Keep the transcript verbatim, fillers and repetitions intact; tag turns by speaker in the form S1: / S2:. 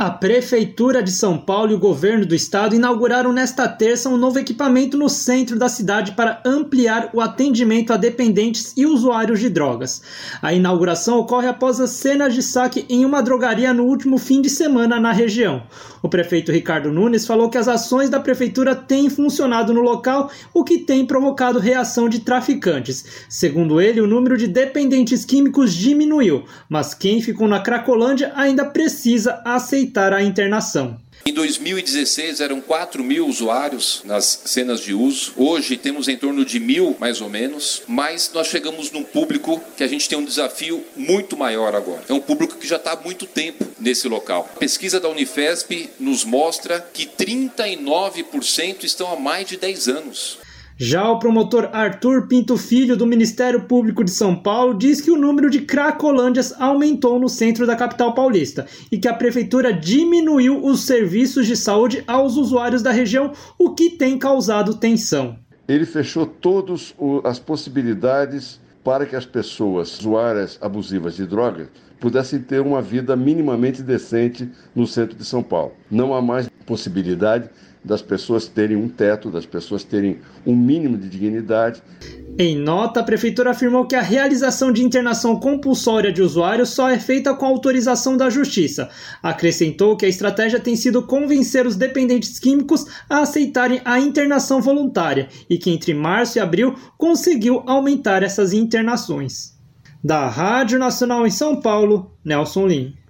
S1: A Prefeitura de São Paulo e o Governo do Estado inauguraram nesta terça um novo equipamento no centro da cidade para ampliar o atendimento a dependentes e usuários de drogas. A inauguração ocorre após as cenas de saque em uma drogaria no último fim de semana na região. O prefeito Ricardo Nunes falou que as ações da Prefeitura têm funcionado no local, o que tem provocado reação de traficantes. Segundo ele, o número de dependentes químicos diminuiu, mas quem ficou na Cracolândia ainda precisa aceitar a internação.
S2: Em dois mil e dezesseis eram quatro mil usuários nas cenas de uso, hoje temos em torno de mil mais ou menos, mas nós chegamos num público que a gente tem um desafio muito maior agora. É um público que já está há muito tempo nesse local. A pesquisa da Unifesp nos mostra que trinta e nove por cento estão há mais de dez anos.
S1: Já o promotor Arthur Pinto Filho, do Ministério Público de São Paulo, diz que o número de cracolândias aumentou no centro da capital paulista e que a prefeitura diminuiu os serviços de saúde aos usuários da região, o que tem causado tensão.
S3: Ele fechou todas as possibilidades para que as pessoas usuárias abusivas de drogas pudessem ter uma vida minimamente decente no centro de São Paulo. Não há mais possibilidade das pessoas terem um teto, das pessoas terem um mínimo de dignidade.
S1: Em nota, a Prefeitura afirmou que a realização de internação compulsória de usuários só é feita com autorização da Justiça. Acrescentou que a estratégia tem sido convencer os dependentes químicos a aceitarem a internação voluntária e que entre março e abril conseguiu aumentar essas internações. Da Rádio Nacional em São Paulo, Nelson Lim.